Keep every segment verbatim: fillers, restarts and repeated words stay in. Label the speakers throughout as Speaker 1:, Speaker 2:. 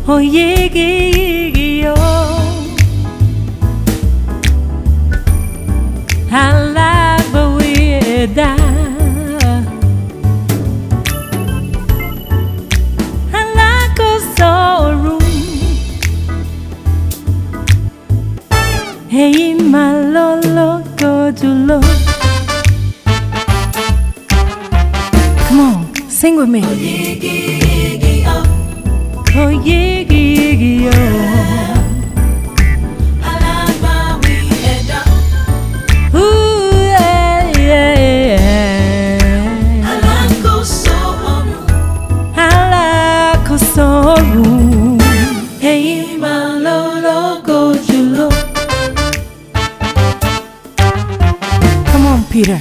Speaker 1: oh yigi yo hala bawida hala ko soru hey malolo gojulo. Come on, sing with me. Oh yigi yigi oh, oh yigi yigi yo. Hey malolo gojulo. Come on, Peter.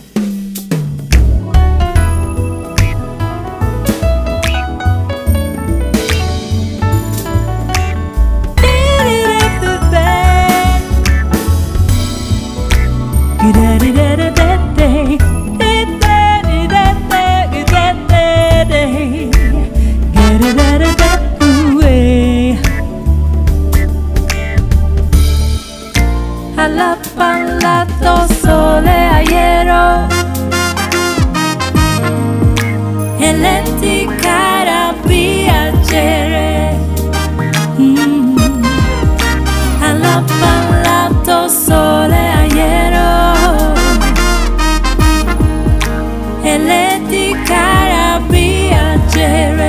Speaker 1: Alla parlato sole aiero e lenti cara piacere mm. Alla parlato sole aiero e lenti cara piacere.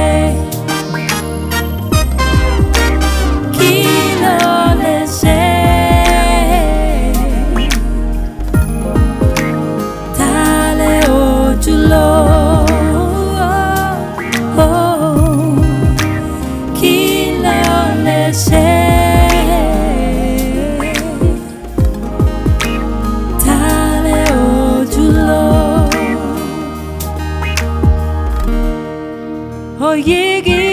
Speaker 1: Oh, yigi.